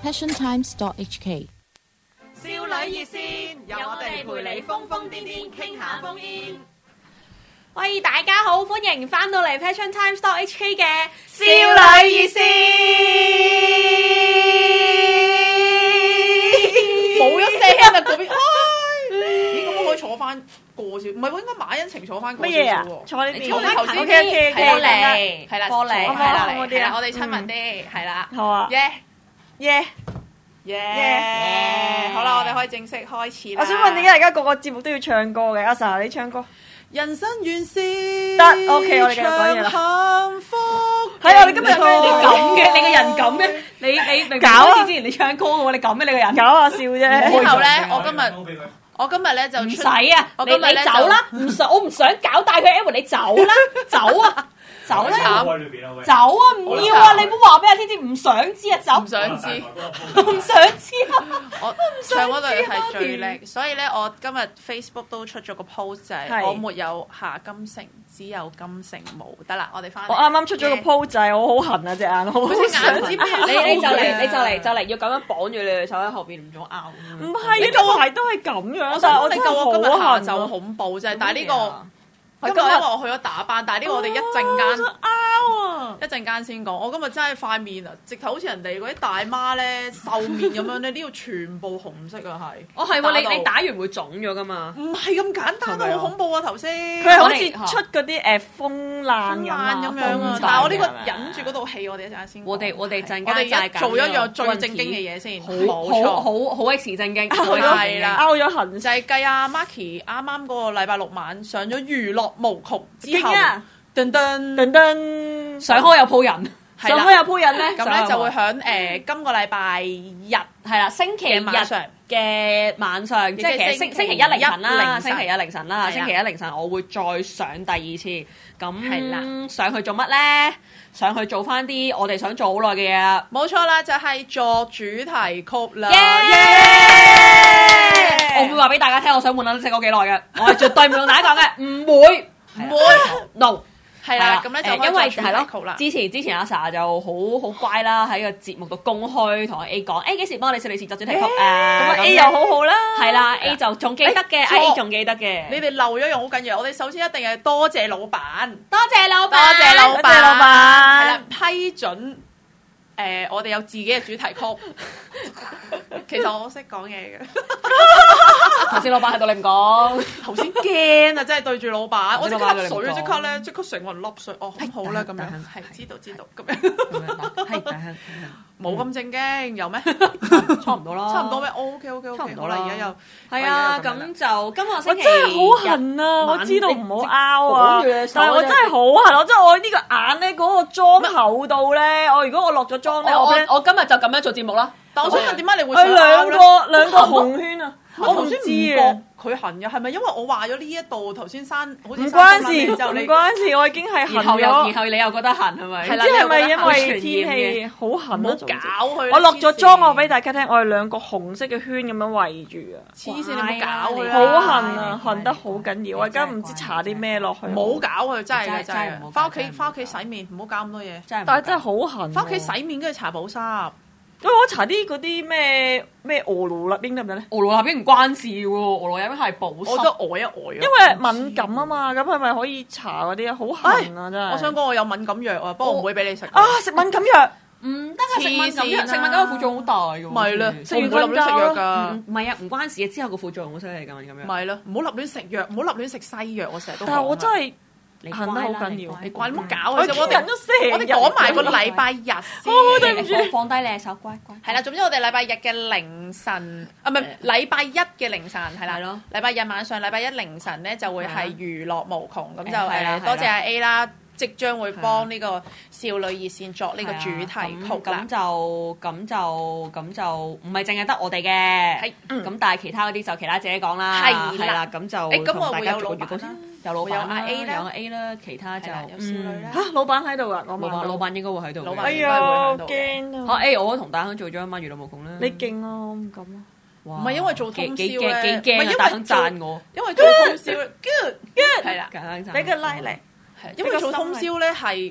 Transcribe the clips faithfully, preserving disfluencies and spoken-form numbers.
passion times dot h k。 少女熱線，由我哋陪你瘋瘋癲癲傾下瘋煙。 喂，大家好，歡迎翻到嚟 passion times dot h k 嘅少女熱線。冇咗聲啊！嗰邊，咦？咁我可以坐翻過少？唔係喎，應該馬恩晴坐翻過少少喎。 坐呢邊， 坐翻頭先 OK OK 過嚟，係啦， 過嚟， 係啦， 係係啦，我哋親民啲，係啦。 好啊， 耶耶耶！好啦，我哋可以正式開始啦。 我想問點解而家個個節目都要唱歌嘅？阿 Sa 你唱歌。 人生原是得 OK， 我哋繼續講嘢啦。 幸福係啊，你今日有咩你咁嘅，你個人咁嘅，你你明搞啊好似之前你唱歌嘅喎，你咁嘅你個人。 搞下笑啫。 之後咧，我今日我今日咧就唔出使啊，你我今日咧你走啦，唔想我唔想搞大佢 Edward， 你走啦，走啊，走啦，走啊，唔要啊，你唔好話俾阿天知，唔想知啊，走， 唔想知， 唔想知啊， 我唱嗰隊係最叻，所以咧我今日 Facebook 都出咗個 post 就係係我沒有下金城，只有金城冇得啦，我哋翻嚟。 我啱啱出咗個 po 仔，我好痕啊隻眼，好佢隻眼唔知咩你你就嚟你就嚟嚟就嚟要咁樣綁住你隻手喺後邊，唔准拗。 唔係，呢個排都係咁樣， 我但係我真想你救我今日下係好痕晝啊。 恐怖啫，但係呢個係今日因為我去咗打班，但係呢個我哋一陣間。 拗啊！ 一陣間先講，我今日真係塊面啊，直頭好似人哋嗰啲大媽咧瘦面咁樣咧，呢度全部紅色啊，係。 哦係喎，你到你打完會腫咗噶嘛？ 唔係咁簡單啊，好恐怖啊頭先。 佢係好似我哋出嗰啲誒風爛咁啊爛咁樣啊，但係我呢個忍住嗰道氣，我哋一陣間先講。 我哋我哋陣間我哋就係一做一樣最正經嘅嘢先， 好冇錯。 好好好 X 正經， 拗咗係啦拗咗痕就係計阿 Marky 啱啱嗰個禮拜六晚上咗娛樂無窮之後勁啊， 噔噔噔噔上開有鋪人， 係啦上開有鋪人咧， 咁咧就會響誒今個禮拜日係啦，星期日嘅晚上。 嘅晚上，即係其實星星期一凌晨啦，星期一凌晨啦， 係啦星期一凌晨我會再上第二次， 係啦咁上去做乜咧？上去做翻啲我哋想做好耐嘅嘢啦。 冇錯啦，就係作主題曲啦。 我會話俾大家聽，我想換撚識咗幾耐嘅，我係絕對唔會同大家講嘅，唔會， 唔會 ，no。 係啦，咁咧就誒因為係係咯，之前之前阿 Sa 就好好乖啦，喺個節目度公開同阿 A 講，誒幾時幫我哋少女時作主題曲啊？ 咁 A 又好好啦， 係啦 ，A 就仲記得嘅誒錯 ，A 仲記得嘅。 你哋漏咗一樣好緊要，我哋首先一定係多謝老闆， 多謝老闆， 多謝老闆， 多謝老闆係啦，批准誒我哋有自己嘅主題曲。其實我識講嘢嘅， 頭先老闆喺度你唔講， 頭先驚啊！真係對住老闆，我即刻頭先老闆水啊！ 你唔講即刻咧，即刻成個人粒水。哦，咁好啦，咁樣大亨係知道知道咁樣， 係大亨， 冇咁正經有咩？ 差唔多啦， 差唔多咩？OK OK OK， 差唔多啦好啦，而家又係啊， 我而家又咁就今個我星期真係好痕啊！我知道唔好拗啊，但係我真係好痕，我真係我呢個眼咧嗰個妝厚度咧，我如果我落咗妝咧， 我我我俾我今日就咁樣做節目啦。 但我想問點解你會佢想兩拗咧？ 個兩個紅圈啊！我唔頭先唔知啊覺，佢痕嘅，係咪因為我話咗呢一度頭先生好似唔關生事，唔之後你關事，我已經係痕然後又然咗。 後你又覺得痕係咪？ 係啦唔知係咪因為你又覺得天會傳染氣好痕啊？ 唔好搞佢啦。 我落咗黐線妝，我俾大家聽，我係兩個紅色嘅圈咁樣圍住啊， 黐線，你唔好搞佢啦， 好痕啊，痕得好緊要。我而家唔知搽啲咩落去。 唔好搞佢，真係嘅真真係唔好搞係。翻屋企真係唔好翻屋企洗面，唔好搞咁多嘢。 真係唔但係真係好痕。 翻屋企洗面跟住搽保濕。 咁我搽啲嗰啲咩咩俄羅立英得唔得咧？ 俄羅立邊唔關事喎，俄羅立邊係保我都濕。 呆一呆啊。 因為敏感啊嘛，咁係咪可以搽嗰啲啊？好痕啊，真係。 我想講我有敏感藥啊，不過我唔會俾你食。 啊，食敏感藥。 唔得啊！食敏感藥， 黐線啊食敏感藥副作用好大㗎。 咪啦， 食完我唔會立亂食藥瞓覺㗎。 唔係啊，唔關事啊，之後個副作用好犀利㗎，敏感藥。 咪啦，唔好立亂食藥，唔好立亂食西藥。我成日都講啊。 但係我真係你痕得好緊要你怪你唔好搞我佢啫。我哋忍咗成日我哋講埋個禮拜日先。 對唔住，放低你隻手，乖乖。 係啦，總之我哋禮拜日嘅凌晨，啊唔係禮拜一嘅凌晨係啦， 係咯禮拜日晚上禮拜一凌晨咧就會係娛樂無窮，咁就係啦誒多謝阿 A 啦，即將會幫呢個少女熱線作呢個主題曲咁啦。 就咁就咁就唔係淨係得我哋嘅， 係咁但係其他嗰啲就其他自己講啦， 係啦係啦，咁就誒咁我同大家會有老闆做個預告先啦， 有老闆會有阿 A 啦有 A 啦，其他就係啦有少女啦嚇老闆喺度啊！我老闆老闆。 闆應該會喺度嘅。 老闆哎呀，驚嚇啊！ A，我同大亨做咗一晚娛樂無窮啦。 你勁啊！我唔敢啊！ 哇唔係因為做通宵幾幾咧幾驚啊！ 唔係因為大亨做讚我， 因為做通宵 good good 係啦， 大亨讚俾個 like 嚟。 係因為做通宵咧係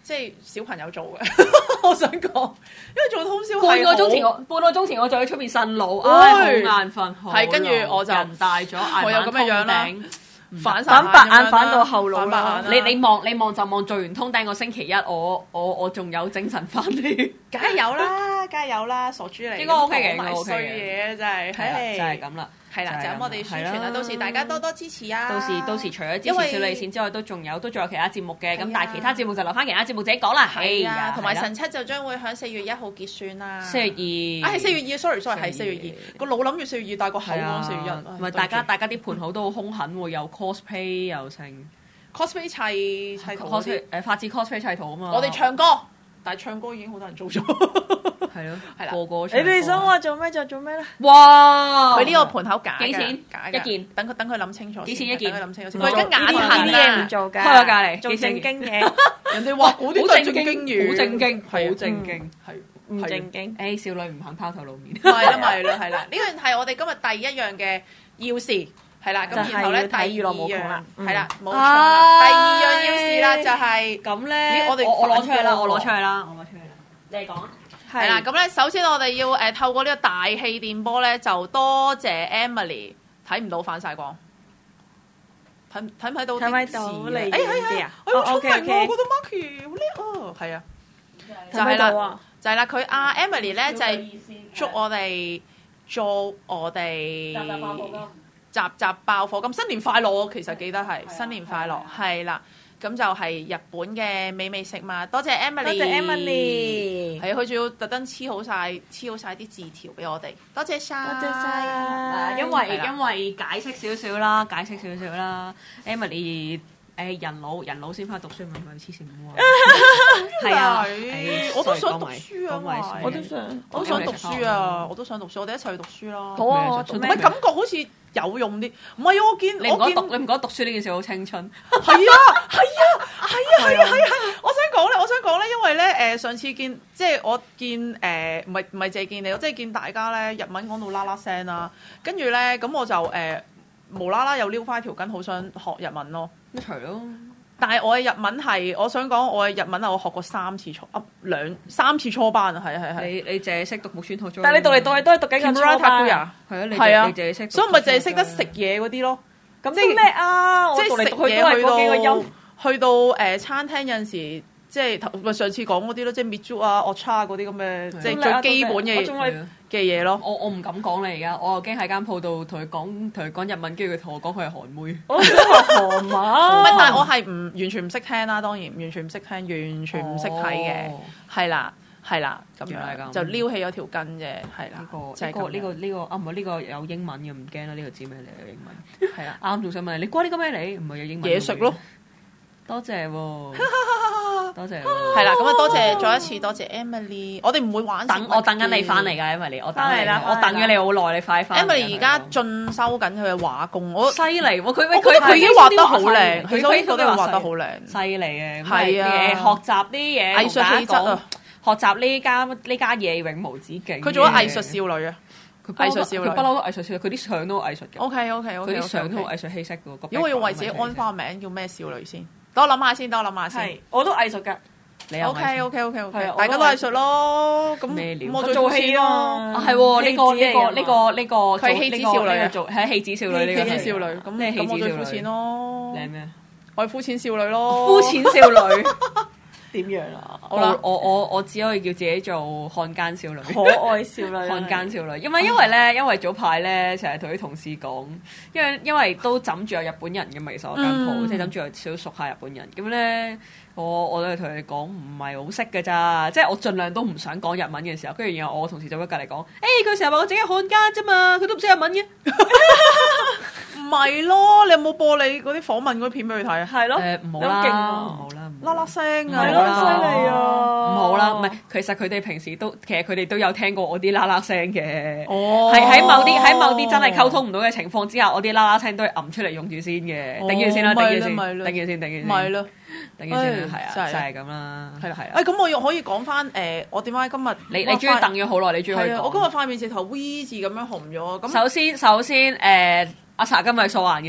即係小朋友做嘅，我想講，因為做通宵半個鐘前我半個鐘前我就喺出邊順路，唉好眼瞓， 係跟住我就人大咗， 我有咁嘅樣啦。反反白眼反到後腦啦！ 你你望你望就望做完通頂個星期一，我我我仲有精神翻嚟， 梗係有啦，梗係有啦，傻豬嚟， 應該 OK 嘅，應該衰 OK 嘅， 嘢真係， 係就係咁啦。 係啦，就咁我哋宣傳啦，到時大家多多支持啊！ 到時到時除咗支持小女線之外，都仲有都仲有其他節目嘅，咁但係其他節目就留翻其他節目自己講啦。 係啊，同埋神七就將會喺四月一號結算啦。 四月二啊，係四月二，sorry sorry，係四月二。個腦諗住四月二，但係個口講四月一。 唔係大家大家啲盤好都好兇狠喎，又 cosplay 又成 cosplay 砌砌圖嗰啲， 誒發自 cosplay 砌圖啊嘛。 我哋唱歌，但係唱歌已經好多人做咗。 係咯， 係啦， 個個你哋想話做咩就做咩咧？ 哇！ 佢呢個盤口假嘅， 幾錢？ 假一件？ 等佢等佢諗清楚。幾錢一件？ 等佢諗清楚先。 佢而家眼痕痕嘢唔做㗎， 開咗價嚟， 做正經嘢。 人哋話嗰啲都係正經嘢， 好正經， 係好正經， 係唔正經。 誒，少女唔肯拋頭露面。 係啦，咪係啦，係啦。呢樣係我哋今日第一樣嘅要事，係啦。咁然後咧，第二樣係啦，冇錯啦。第二樣要事啦，就係咁咧。 我哋我攞出去啦，我攞出去啦，我攞出去啦。你講。 係啦，咁咧首先我哋要誒透過呢個大氣電波咧，就多謝 Emily， 睇唔到反晒光，睇睇唔睇到？ 睇唔睇到你？ 誒係係啊，我好聰明喎，我覺得 Marky 好叻啊，係啊，就係啦，就係啦，佢阿 Emily 咧就係祝我哋祝我哋集集爆火咁，新年快樂！其實記得係新年快樂，係啦。咁就係日本嘅美味食物，多謝 Emily， 多謝 Emily， 係佢仲要特登黐好晒黐好晒啲字條俾我哋，多謝晒， 多謝晒。 因為因為解釋少少啦，解釋少少啦 ，Emily 誒人老人老先翻去讀書，咪咪黐線喎，係啊， 我都想讀書啊， 我都想， 我都想讀書啊，我都想讀書，我哋一齊去讀書啦。 好啊， 唔係感覺好似有用啲，唔係啊！我見你唔覺得讀你唔覺得讀書呢件事好青春？ 係啊係啊係啊係啊係啊！我想講咧，我想講咧，因為咧誒上次見即係我見誒唔係唔係淨係見你，我即係見大家咧日文講到啦啦聲啦，跟住咧咁我就誒無啦啦又撩翻條筋，好想學日文咯。 一齊咯！ 但係我嘅日文係，我想講我嘅日文係我學過三次初啊兩三次初班啊，係係係。 你你淨係識讀木村拓哉， 但係你讀嚟讀去都係讀緊個初班。 係啊，你係啊， 你淨係識， 所以咪淨係識得食嘢嗰啲咯。 咁即係咩啊？ 即係食我讀嚟讀去都係嗰幾個音。 去到誒餐廳有陣時，即係頭咪上次講嗰啲咯，即係 mizu 啊、ocha 嗰啲咁嘅，即係最基本嘅嘅嘢咯。 我我唔敢講你而家，我又驚喺間鋪度同佢講同佢講日文，跟住佢同我講佢係韓妹。 我想話韓文， 唔係，但係我係唔完全唔識聽啦，當然完全唔識聽，完全唔識睇嘅，係啦係啦咁樣就撩起咗條筋啫，係啦。 呢個呢個呢個呢個啊唔係呢個有英文嘅，唔驚啦，呢個知咩嚟嘅英文？係啦，啱仲想問你，你關呢個咩嚟？唔係有英文嘢食咯。 多謝喎，多謝。 係啦，咁啊多謝，再一次多謝 Emily。我哋唔會玩。 等我等緊你翻嚟㗎，Emily，我等你啦，我等咗你好耐，你快翻。 Emily 而家進修緊佢嘅畫工，我犀利喎！佢佢佢已經畫得好靚，佢都覺得畫得好靚， 犀利嘅。 係啊， 學習啲嘢， 藝術氣質啊！ 學習呢家呢家嘢永無止境。 佢做咗藝術少女啊！藝術少女， 佢不嬲都藝術少女，佢啲相都藝術嘅。 O K O K O K， 佢啲相都藝術氣息嘅。 如果我要為自己安花名，叫咩少女先？等我諗下先，等我諗下先。 係，我都藝術㗎。 你 O K O K O K O K，大家都藝術咯。咁咩料？ 我做戲咯。 係喎，呢個呢個呢個呢個佢係戲子少女啊， 做係戲子少女呢個。 戲子少女，咁咁我最膚淺咯。 你係咩？ 我係膚淺少女咯。 膚淺少女。 點樣啊？ 我我我我只可以叫自己做漢奸少女， 可愛少女， 漢奸少女。因為因為咧，因為早排咧成日同啲同事講，因為因為都枕住有日本人嘅咪所間鋪，即係枕住有少熟下日本人。咁咧，我我都係同佢哋講唔係好識嘅咋，即係我盡量都唔想講日文嘅時候，跟住然後我同事就喺隔離講，誒佢成日話我自己係漢奸啫嘛，佢都唔識日文嘅。 唔係咯，你有冇播你嗰啲訪問嗰啲片俾佢睇啊？ 係咯， 誒唔好啦，唔好啦， 啦啦聲啊， 係咯，犀利啊！ 唔好啦，唔係，其實佢哋平時都，其實佢哋都有聽過我啲啦啦聲嘅。 哦， 係喺某啲喺某啲真係溝通唔到嘅情況之下，我啲啦啦聲都係揞出嚟用住先嘅，頂住先啦，頂住先，頂住先，頂住先。 咪咯， 頂住先，係啊，就係咁啦，係啦，係啊。 誒，咁我又可以講翻誒，我點解今日你你終於等咗好耐，你終於可以講。 我今日塊面直頭 V 字咁樣紅咗。咁首先首先誒。阿 sa 今日素顏嘅，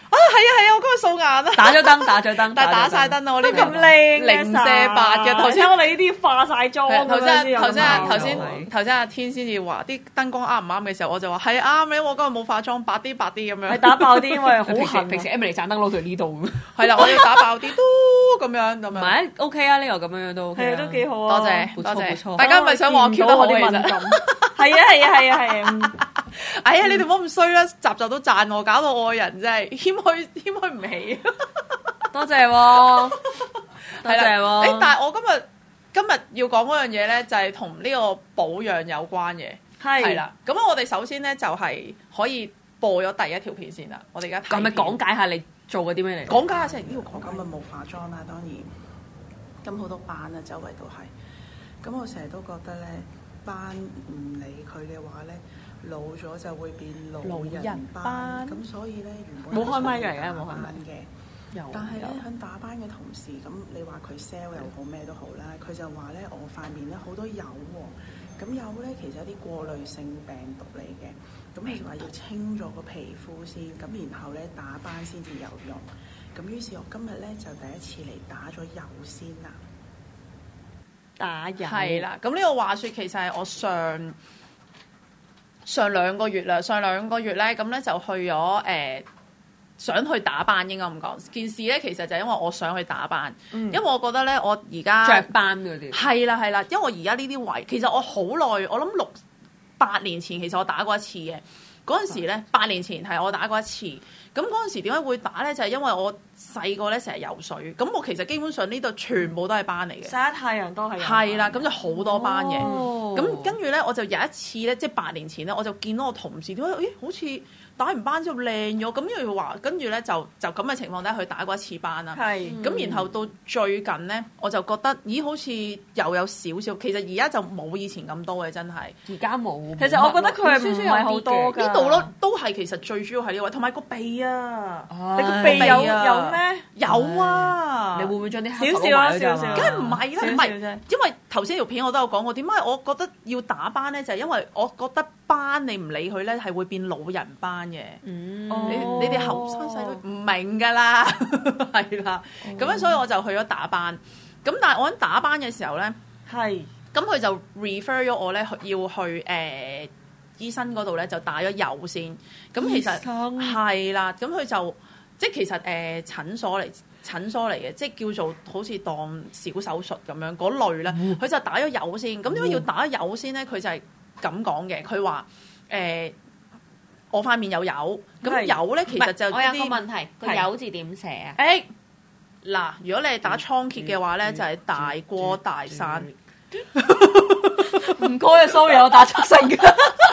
啊，係啊係啊，我今日素顏啊， 打咗燈，打咗燈， 但係打晒燈啊！我呢邊咁靚零舍八嘅。頭先我哋呢啲化晒妝， 頭先頭先頭有先頭先阿天先至話啲燈光啱唔啱嘅時候，我就話係啱嘅，我今日冇化妝，白啲白啲咁樣。 係打爆啲，因為好平時痕。 平時 Emily 盞燈攞到呢度， 係啦，我要打爆啲都咁樣咁樣。 唔係 OK 啊，呢個咁樣樣都 OK 係都幾好啊！ 多謝唔錯多謝， 唔錯大家咪想話我 Q 得好嘅啫。 係啊係啊係啊係啊！ 哎呀，你哋唔好咁衰啦，集集都讚我，搞到我個人真係謙虛謙虛唔起。 多謝喎，多謝誒喎。 但係我今日今日要講嗰樣嘢咧，就係同呢個保養有關嘅。 係係啦，咁我哋首先咧就係可以播咗第一條片先啦。我哋而家咁咪講解下你做嗰啲咩嚟？ 講解下先，呢個講咁啊冇化妝啦，當然，咁好多斑啊，周圍都係。咁我成日都覺得咧，斑唔理佢嘅話咧，老咗就會變老人斑。咁所以咧，原本冇開咪㗎，而家冇開咪嘅。 有但係咧，喺打斑嘅同時，咁你話佢 sell 又好咩都好啦，佢就話咧，我塊面咧好多油喎。咁油咧其實係啲過濾性病毒嚟嘅。咁佢就話要清咗個皮膚先，咁然後咧打斑先至有用。咁於是我今日咧就第一次嚟打咗油先啦。 打油係啦，咁呢個話説其實係我上上兩個月啦，上兩個月咧咁咧就去咗誒、呃、想去打斑，應該咁講。件事咧其實就係因為我想去打斑，嗯、因為我覺得咧我而家雀斑嗰啲係啦係啦，因為我而家呢啲位其實我好耐，我諗六八年前其實我打過一次嘅。嗰陣時咧，八年前係我打過一次。咁嗰陣時點解會打咧？就係、是、因為我細個咧成日游水，咁我其實基本上呢度全部都係斑嚟嘅。 曬太陽都係。 係啦，咁就好多斑嘅。咁、 哦、 跟住咧，我就有一次咧，即係八年前咧，我就見到我同事點解？咦，好似打完斑之後靚咗。咁因為話，跟住咧就就咁嘅情況底下，去打過一次斑啦。 係。 咁、嗯、然後到最近咧，我就覺得，咦，好似又有少少。其實而家就冇以前咁多嘅，真係。 而家冇。 其實我覺得佢係唔係好多㗎。 呢度咯，都係其實最主要係呢位，同埋個鼻啊。 你個鼻有有咩？ 有啊！ 你會唔會將啲少少啊？少少， 梗係唔係啦，唔係，因為頭先條片我都有講過，點解我覺得要打斑咧？就係因為我覺得斑你唔理佢咧，係會變老人斑嘅。嗯，你你哋後生細女唔明㗎啦，係啦。咁樣所以我就去咗打斑。咁但係我喺打斑嘅時候咧， 係咁佢就 refer 咗我咧，要去誒醫生嗰度咧就打咗油先，咁其實係啦，咁佢就即係其實誒、呃、診所嚟診所嚟嘅，即係叫做好似當小手術咁樣嗰類咧，佢、嗯、就打咗油先。咁點解要打油先咧？佢就係咁講嘅。佢話誒我塊面有油，咁油咧其實就我有個問題，個油字點寫啊？ 誒嗱，如果你係打倉頡嘅話咧，就係大過大山。 唔該啊 ，sorry， 我打錯聲㗎。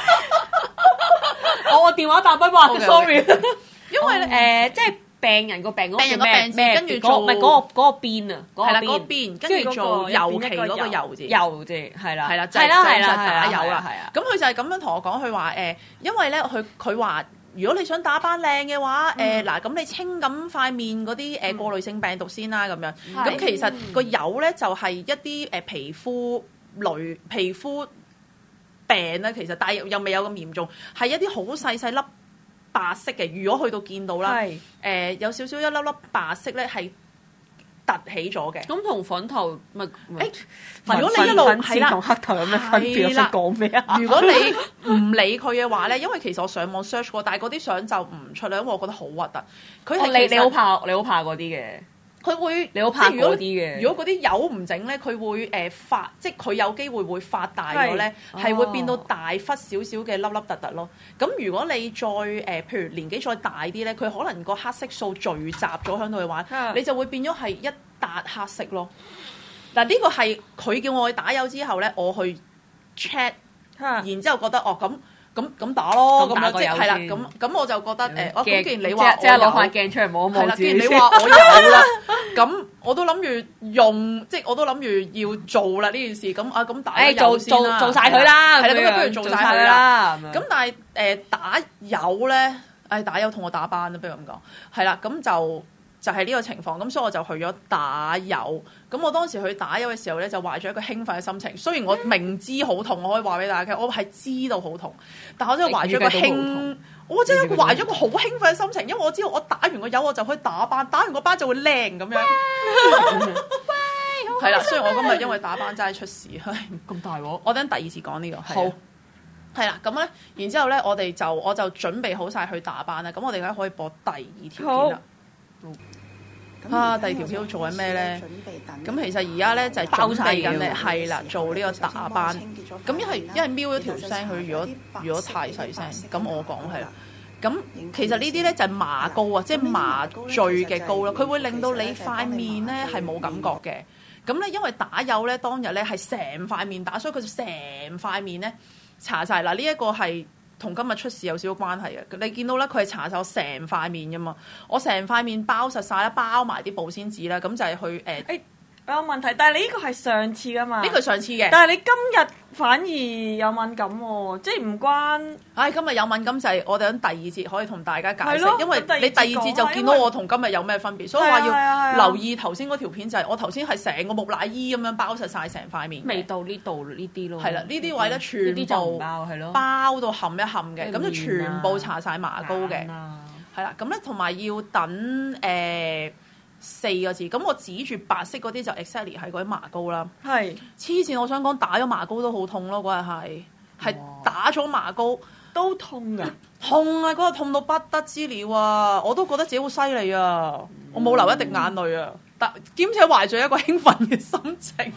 我個電話打不壞 ，sorry。因為咧誒，即係病人個病嗰個叫咩咩？跟住做唔係嗰個嗰個邊啊，係啦，嗰個邊跟住做油期嗰個油字，油字係啦，係啦，係啦，係啦，打油啦，係啊。咁佢就係咁樣同我講，佢話誒，因為咧佢佢話。如果你想打斑靚嘅話，誒嗱咁你清咁塊面嗰啲誒過濾性病毒先啦，咁樣。咁、嗯、其實個油咧就係一啲誒皮膚類皮膚病咧，其實但係又，又未有咁嚴重，係一啲好細細粒白色嘅。如果去到見到啦，誒、呃、有少少一粒粒白色咧係凸起咗嘅。咁同粉頭咪誒？如果你一路係啦，同黑頭有咩分別？我想講咩啊？如果你唔理佢嘅話咧，因為其實我上網 search 過，但係嗰啲相就唔出啦，因為我覺得好核突。佢係你你好怕你好怕嗰啲嘅，佢會你好怕嗰啲嘅。如果嗰啲油唔整咧，佢會誒發，即係佢有機會會發大咗咧，係會變到大忽少少嘅粒粒突突咯。咁如果你再誒，譬如年紀再大啲咧，佢可能個黑色素聚集咗喺度嘅話，你就會變咗係一笪黑色咯。嗱，呢個係佢叫我去打油之後咧，我去 check，然之後覺得哦咁咁咁打咯，咁樣即係啦，咁咁我就覺得誒，我咁既然你話即係攞塊鏡出嚟摸一摸，係啦，既然你話我有啦，咁我都諗住用，即係我都諗住要做啦呢件事，咁啊咁打油先啦，做做曬佢啦，係啦，咁不如做曬佢啦，咁但係誒打油咧，誒打油同我打斑啦，不如咁講，係啦，咁就。就係呢個情況，咁所以我就去咗打油。咁我當時去打油嘅時候咧，就懷咗一個興奮嘅心情。雖然我明知好痛，我可以話俾大家聽，我係知道好痛，但我真係懷咗一個興， 我真係懷咗個好興奮嘅心情，因為我知道我打完個油我就可以打班，打完個班就會靚咁樣。係啦，雖然我今日因為打班真係出事， 咁大鑊， 我等第二次講呢個。 好， 係啦，咁咧，然之後咧，我哋就我就準備好晒去打班啦。咁我哋而家可以播第二條片啦。啊，第二條片做緊咩咧？咁其實而家咧就係準備緊咧，係啦，做呢個打班。咁因為因為瞄咗條聲，佢如果如果太細聲，咁我講係啦。咁其實呢啲咧就係麻膏啊，即係麻醉嘅膏啦，佢會令到你塊面咧係冇感覺嘅。咁咧因為打幼咧當日咧係成塊面打，所以佢就成塊面咧搽晒。嗱，呢一個係同今日出事有少少關係嘅。你見到咧佢係搽晒我成塊面㗎嘛，我成塊面包實晒啦，包埋啲保鮮紙啦，咁就係去誒。呃欸有問題，但係你呢個係上次噶嘛？ 呢個係上次嘅， 但係你今日反而有敏感喎，即係唔關。 唉，今日有敏感就係我哋喺第二節可以同大家解釋，因為你第二節就見到我同今日有咩分別，所以話要留意頭先嗰條片就係我頭先係成個木乃伊咁樣包實晒成塊面。 未到呢度呢啲咯。 係啦，呢啲位咧全部包係咯， 包到冚一冚嘅，咁就全部搽晒麻膏嘅。係啦，咁咧同埋要等誒。四個字，咁我指住白色嗰啲就 exactly 係嗰啲麻膏啦。係黐線，我想講打咗麻膏都好痛咯，嗰日係係打咗麻膏都痛㗎， 痛啊！嗰日痛到不得之了啊！我都覺得自己好犀利啊！嗯、我冇流一滴眼淚啊！但兼且懷著一個興奮嘅心情。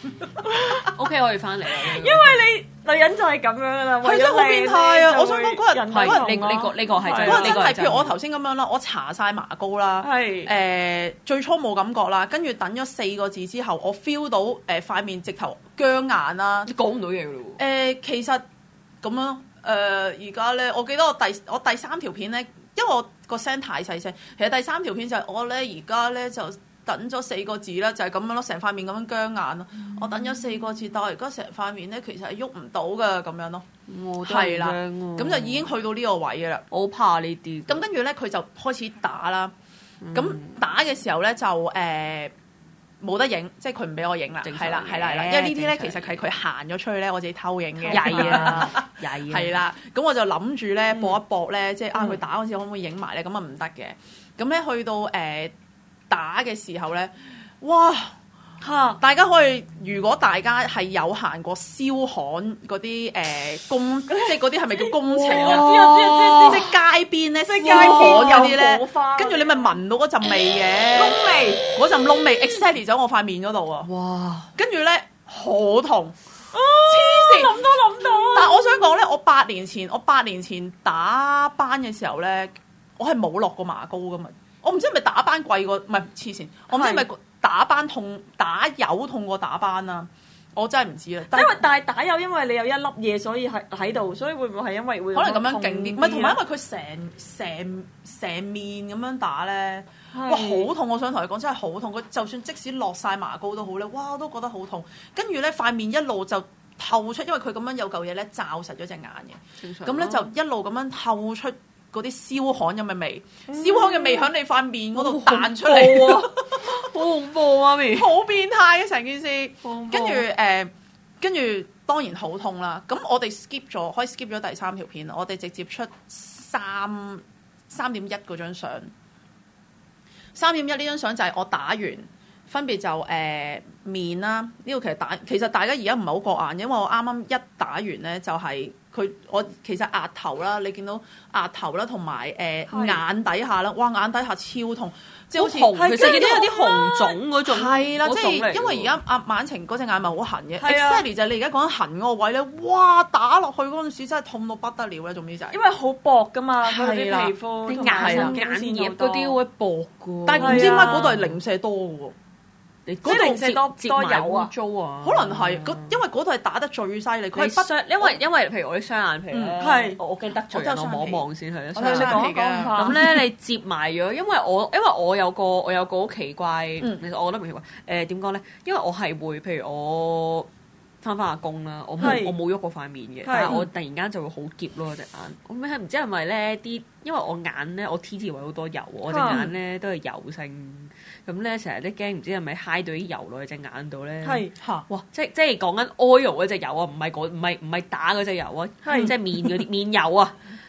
O K， 我哋翻嚟啦。 因為你女人就係咁樣噶啦， 係真係好變態啊！我想講嗰日係呢呢個呢個係真， 嗰日真係譬如我頭先咁樣啦，我搽晒麻膏啦，誒、呃、最初冇感覺啦，跟住等咗四個字之後，我 feel 到誒塊面直頭僵硬啦， 你講唔到嘢噶咯喎。 誒其實咁樣誒而家咧，我記得我第我第三條片咧，因為我個聲太細聲，其實第三條片就係我咧而家咧就。等咗四個字啦，就係、是、咁樣咯，成塊面咁樣僵硬咯。嗯、我等咗四個字，但係而家成塊面咧，其實係喐唔到噶咁樣咯。係啦，咁就已經去到呢個位噶啦。 我好怕呢啲。 咁跟住咧，佢就開始打啦。咁、嗯、打嘅時候咧，就誒冇、呃、得影，即係佢唔俾我影啦。係啦，係啦，係啦。因為呢啲咧，其實係佢行咗出去咧，我自己偷影嘅。 曳啊，曳係啦。咁我就諗住咧搏一搏咧，即係啊佢打嗰時可唔可以影埋咧？咁啊唔得嘅。咁咧去到誒。呃打嘅時候咧，哇嚇！大家可以，如果大家係有行過燒焊嗰啲誒工，即係嗰啲係咪叫工程啊？ 知啊知啊知即係街邊咧燒焊嗰啲咧，跟住你咪聞到嗰陣味嘅燶味， 嗰陣燶味 exactly 咗我塊面嗰度啊！哇！跟住咧好痛，黐線諗都諗到。 但係我想講咧，我八年前我八年前打班嘅時候咧，我係冇落過麻膏噶嘛。我唔知係咪打班貴過，唔係黐線。我唔知係咪打班痛，打油痛過打班啊！我真係唔知啦。 因為但係打油，因為你有一粒嘢，所以喺喺度，所以會唔會係因為會可能咁樣勁啲？唔係同埋因為佢成成成面咁樣打咧，哇好痛！我想同你講真係好痛。佢就算即使落晒麻膏都好咧，哇我都覺得好痛。跟住咧塊面一路就透出，因為佢咁樣有嚿嘢咧罩實咗隻眼嘅，咁咧就一路咁樣透出。嗰啲燒焊咁嘅味，嗯、燒焊嘅味喺你塊面嗰度彈出嚟，好恐怖啊！媽咪， 好變態啊！成件事，跟住誒，跟住、呃、當然好痛啦。咁我哋 skip 咗，可以 skip 咗第三條片，我哋直接出三三點一嗰張相。三點一呢張相就係我打完，分別就誒、呃、面啦。呢、這個其實打，其實大家而家唔係好覺眼，因為我啱啱一打完咧就係、是。佢我其實額頭啦，你見到額頭啦，同埋誒眼底下啦，哇眼底下超痛，即係好似紅， 其實見到有啲紅腫嗰種， 係啦，即係因為而家阿晚晴嗰隻眼咪好痕嘅 exactly 就係你而家講緊痕嗰個位咧，哇打落去嗰陣時真係痛到不得了咧，總之就係因為好薄噶嘛，佢啲皮膚啲眼眼葉嗰啲會薄噶， 但係唔知點解嗰度係零舍多嘅喎。 嗰度接多多油啊， 可能係，因為嗰度係打得最犀利。佢係因為因為譬如我啲雙眼皮咧， 係我驚得罪人，我望一望先係啦。 雙眼皮嘅咁咧，你接埋咗，因為我因為我有個我有個好奇怪，其實我覺得唔奇怪。誒點講咧？因為我係會譬如我翻返下工啦，我冇我冇喐過塊面嘅，但係我突然間就會好澀咯隻眼。我咩唔知係咪咧啲？因為我眼咧，我 T T 位好多油，我隻眼咧都係油性。咁咧成日都驚唔知係咪揩到啲油落去隻眼度咧？係嚇！哇！即即係講緊 oil 嗰隻油啊，唔係嗰唔係唔係打嗰隻油啊，即係面嗰啲面油啊！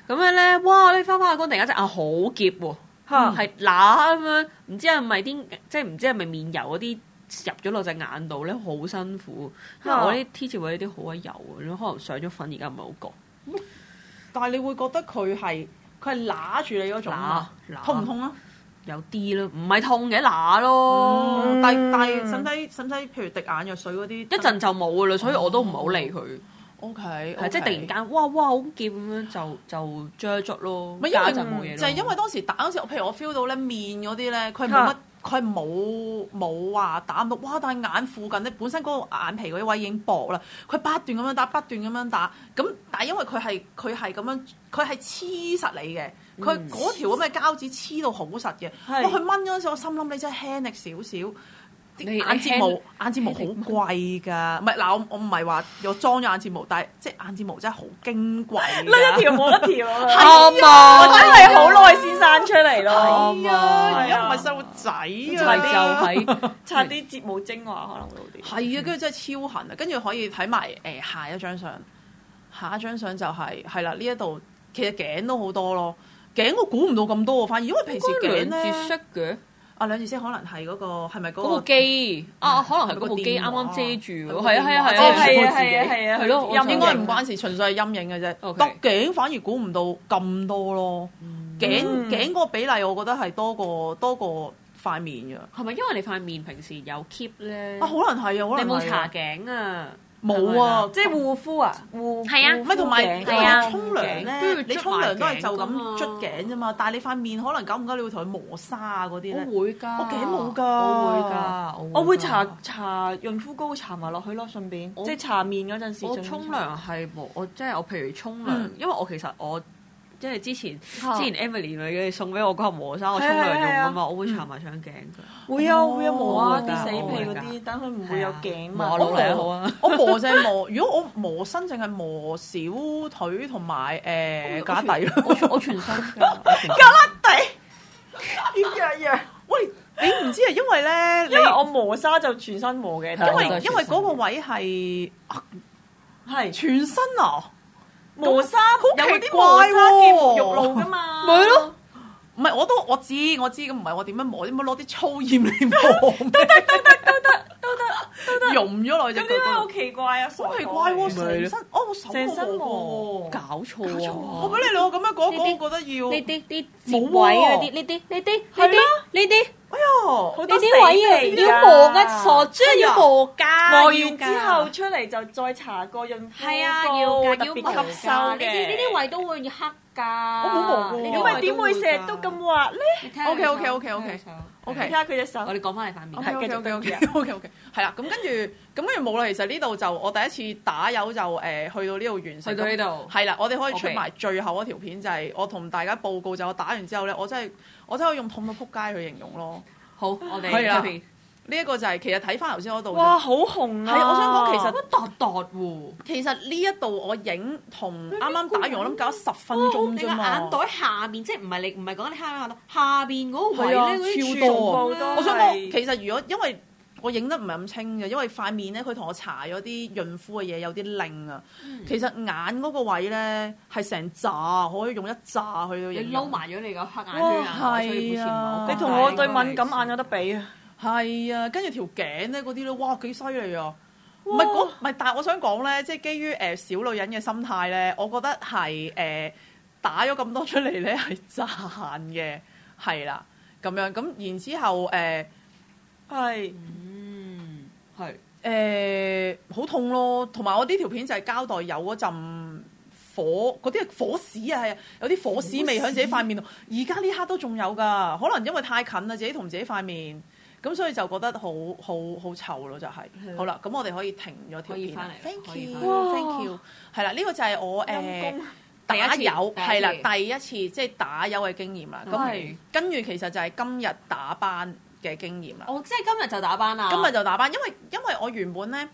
咁樣咧，哇！你翻返去工突然間隻眼好澀喎，係乸咁樣，唔知係咪啲即係唔知係咪面油嗰啲入咗落隻眼度咧，好辛苦。因為我啲 T 字位呢啲好鬼油啊，可能上咗粉而家唔係好覺。 但係你會覺得佢係佢係揦住你嗰種啊？痛唔痛啊？ 有啲咯，唔係痛嘅乸咯。 嗯、但係但係使唔使使唔使譬如滴眼藥水嗰啲？一陣就冇噶啦，所以我都唔係好理佢。 O K， 係即係突然間，哇哇好澀咁樣就就遮咗咯。 咪因為就冇嘢，就係因為當時打嗰時，譬如我 feel 到咧面嗰啲咧，佢冇乜，佢冇冇話打唔到。哇！但係眼附近咧，本身嗰個眼皮嗰啲位已經薄啦，佢不斷咁樣打，不斷咁樣打。咁但係因為佢係佢係咁樣，佢係黐實你嘅。佢嗰條咁嘅膠紙黐到好實嘅。哇！佢掹嗰陣時，我心諗你真係輕力少少。眼睫毛，眼睫毛好貴㗎，唔係嗱，我我唔係話我裝咗眼睫毛，但係即係眼睫毛真係好矜貴。甩一條冇一條啊！ 啱啊！ 我真係好耐先生出嚟咯。 係啊，而家唔係細路仔啊， 就係擦啲睫毛精華可能會好啲。 係啊，跟住真係超痕啊！跟住可以睇埋誒下一張相，下一張相就係係啦，呢一度其實頸都好多咯，頸我估唔到咁多喎，反而因為平時頸咧。 嘅。 啊兩字色可能係嗰個係咪嗰部機啊？可能係嗰部機啱啱遮住喎。係啊係啊係啊係啊係啊係啊係咯， 應該唔關事，純粹係陰影嘅啫。得頸反而估唔到咁多咯。頸頸嗰個比例我覺得係多過多過塊面嘅。 係咪因為你塊面平時有 keep 咧？ 啊可能係啊，可能你冇搽頸啊？ 冇啊， 即係護膚啊，護係啊， 唔係同埋係啊， 沖涼咧，你沖涼都係就咁捽頸啫嘛。但係你塊面可能久唔久你會同佢磨砂啊嗰啲咧。 我會㗎， 我頸冇㗎， 我會㗎， 我會搽搽潤膚膏搽埋落去咯，順便即係搽面嗰陣時。 我沖涼係冇，我即係我譬如沖涼，因為我其實我。即係之前之前 Emily 咪佢送俾我嗰盒磨砂，我沖涼用啊嘛，我會搽埋上頸㗎。 會啊會啊磨啊啲死皮嗰啲，等佢唔會有頸嘛。 我磨我磨就係磨，如果我磨身淨係磨小腿同埋誒架底咯。 我我全身㗎， 架底一樣樣。 喂，你唔知啊？因為咧， 因為我磨砂就全身磨嘅， 因為因為嗰個位係係全身啊。 磨砂好有奇怪喎， 肉露㗎嘛？ 咪咯，唔係我都我知我知，咁唔係我點樣磨？點解攞啲粗鹽嚟磨？都得都得都得都得都得，溶咗落去隻腳度。 好奇怪啊！ 好奇怪喎，成身哦，我手成身磨， 搞錯啊！ 我俾你兩個咁樣講一講，覺得要呢啲啲節位嗰啲，呢啲呢啲呢啲呢啲。 哎呀， 好多呢啲位啊，要磨嘅傻豬要磨㗎， 磨完之後出嚟就再搽個潤膚膏， 係啊，要㗎， 特別吸收嘅。 呢啲呢啲位都會黑㗎。 我冇磨過， 因為點會成日都咁滑咧 ？O K O K O K O K O K， 睇下佢隻手。 我哋講翻你塊面。 O K O K O K O K O K，係啦，咁跟住咁跟住冇啦。其實呢度就我第一次打油就誒去到呢度完成。 去到呢度。 係啦，我哋可以出埋最後一條片，就係我同大家報告就我打完之後咧，我真係我真係用痛到撲街去形容咯。 好，我哋係啦，呢一個就係其實睇翻頭先嗰度。 哇，好紅啊！ 係，我想講其實一笪笪喎。 其實呢一度我影同啱啱打完，我諗搞咗十分鐘啫嘛。 眼袋下面即係唔係你唔係講緊你下眼袋下邊嗰個位咧， 超多啊！我想講其實如果因為我影得唔係咁清嘅，因為塊面咧佢同我搽咗啲潤膚嘅嘢有啲擰啊。其實眼嗰個位咧係成紮，可以用一紮去到影。 你撈埋咗你個黑眼圈啊！ 係啊， 你同我對敏感眼有得比啊！ 係啊，跟住條頸咧嗰啲咧，哇幾犀利啊！唔係嗰唔係，但係我想講咧，即係基於誒小女人嘅心態咧，我覺得係誒、呃、打咗咁多出嚟咧係賺嘅，係啦咁樣咁，然之後誒係嗯係誒好痛咯，同埋我呢條片就係交代有嗰陣火嗰啲係火屎啊，係啊，有啲火屎味喺自己塊面度，而家呢刻都仲有㗎，可能因為太近啦，自己同自己塊面。咁所以就覺得好好好臭咯，就係、是、好啦。咁我哋可以停咗條片。Thank you，Thank you。係啦，呢個就係我誒、呃、打油係啦，第一次即係打油嘅經驗啦。咁跟住其實就係今日打班嘅經驗啦。 哦，即係今日就打班啦。 今日就打班，因為因為我原本咧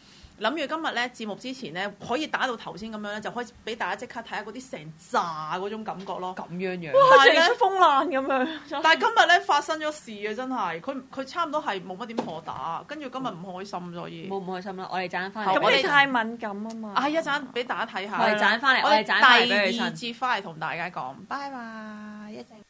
諗住今日咧節目之前咧可以打到頭先咁樣咧，就可以俾大家即刻睇下嗰啲成炸嗰種感覺咯。 咁樣樣， 哇！好似出風爛咁樣。 但係今日咧發生咗事啊！真係，佢佢差唔多係冇乜點破打，跟住今日唔開心，所以冇唔開心啦。我哋陣翻嚟， 咁你太敏感啊嘛。 啊！一陣俾大家睇下。 我哋陣翻嚟，我哋陣第二節翻嚟同大家講，拜拜，一陣。